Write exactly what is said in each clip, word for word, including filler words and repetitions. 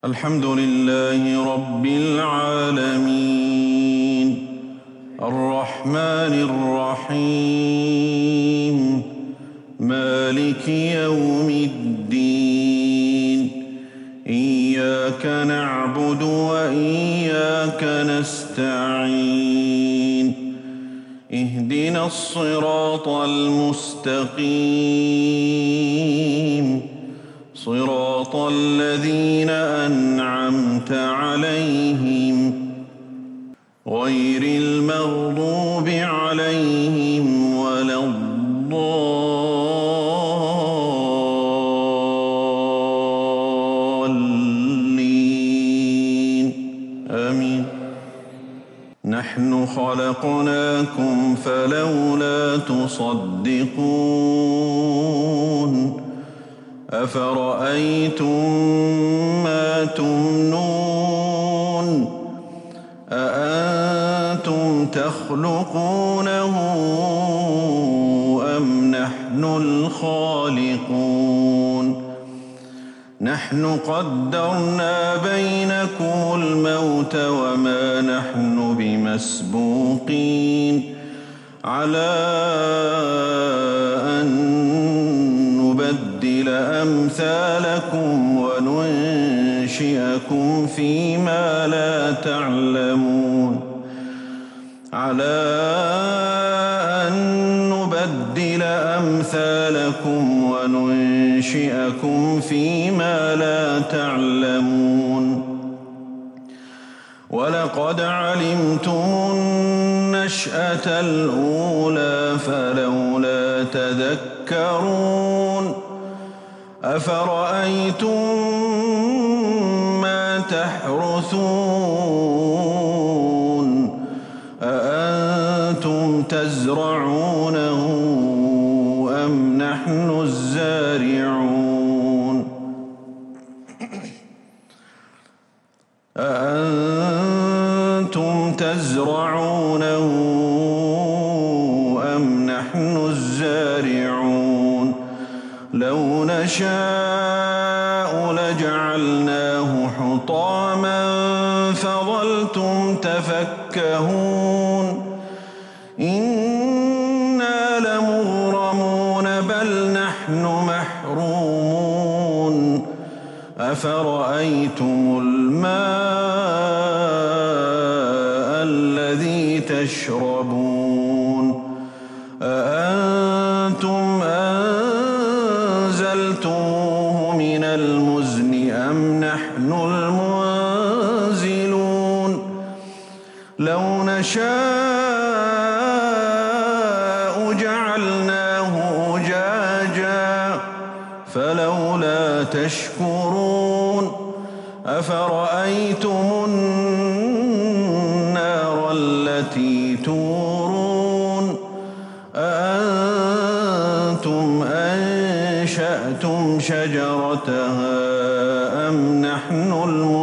الحمد لله رب العالمين الرحمن الرحيم مالك يوم الدين إياك نعبد وإياك نستعين اهدنا الصراط المستقيم صراط الذين أنعمت عليهم غير المغضوب عليهم ولا الضالين آمين. نحن خلقناكم فلولا تصدقون أفرأيتم ما تمنون أأنتم تخلقونه أم نحن الخالقون نحن قدرنا بينكم الموت وما نحن بمسبوقين على أن نبدل أمثالكم وننشئكم فيما لا تعلمون على أن نبدل أمثالكم وننشئكم فيما لا تعلمون ولقد علمتم النشأة الأولى فلولا تذكرون أفرأيتم ما تحرثون أأنتم تزرعونه أم نحن الزارعون أأنتم تزرعونه أم نحن الزارعون لو نشاء لجعلناه حطاما فظلتم تفكهون إنا لمغرمون بل نحن محرومون أفرأيتم الماء الذي تشربون أأنتم أنزلتموه من المزن أم نحن المنزلون لو نشاء جعلناه أجاجا فلولا تشكرون أفرأيتم النار التي تورون أأنتم أنشأتم شجرتها أم نحن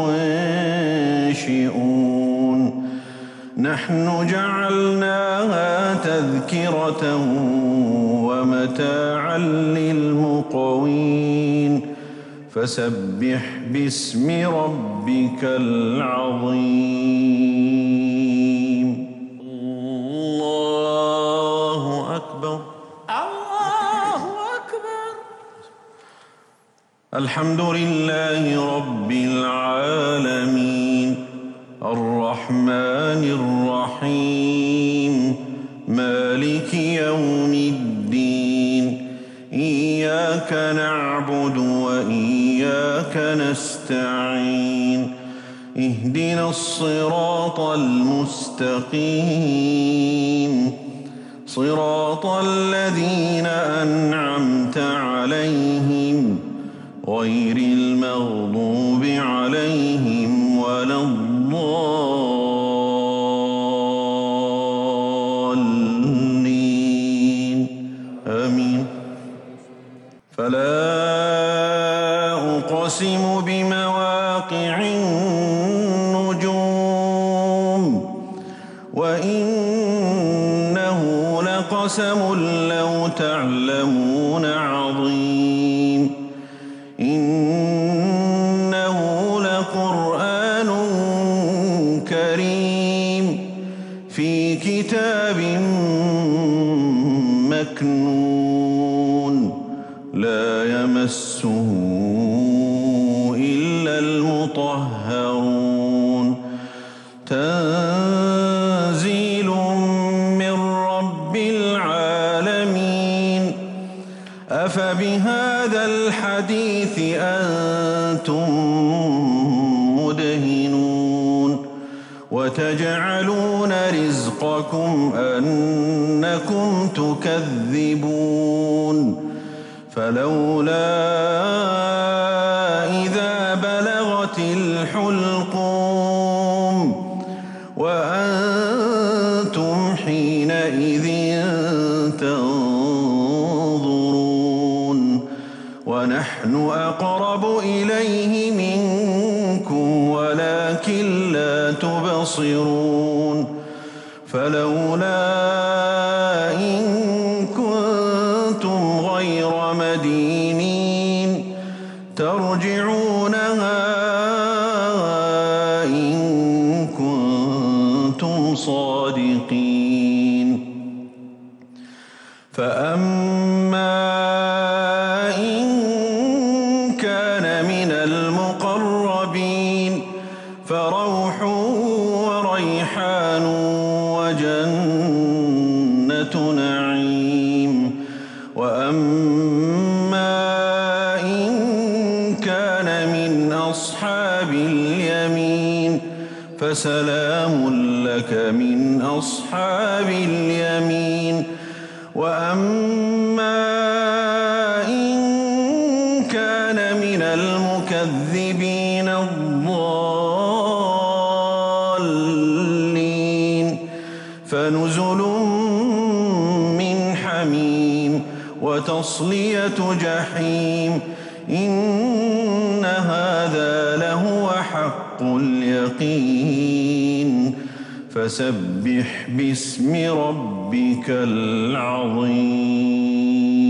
المنشئون نحن جعلناها تذكرة ومتاعا للمقوين فسبح باسم ربك العظيم. الله أكبر الله أكبر. الحمد لله رب العالمين الرحمن الرحيم مالك يوم الدين إياك نعبد وإياك نستعين اهدنا الصراط المستقيم صراط الذين أنعمت عليهم غير المغضوب عليهم ولا الضالين آمين. فلا أقسم بمواقع النجوم وإنه لقسم لو تعلمون عظيم إنه لقرآن كريم في كتاب مكنون لا يمسه إلا المطهرون تنزيل من رب العالمين أفبهذا الحديث أنتم مدهنون وتجعلون رزقكم أنكم تكذبون فلولا إذا بلغت الحلقوم وأنتم حينئذ تنظرون ونحن أقرب إليه منكم ولكن لا تبصرون فلولا إن كنتم غير مدينين ترجعونها إن كنتم صادقين فأما إن كان من المقربين فروح وريحان وجنة نعيم وأما إن كان من أصحاب اليمين فسلام لك من أصحاب اليمين وأما إن كان من المكذبين الضالين فنزل من حميم وتصلية جحيم إن هذا لهو حق اليقين فسبح باسم ربك العظيم.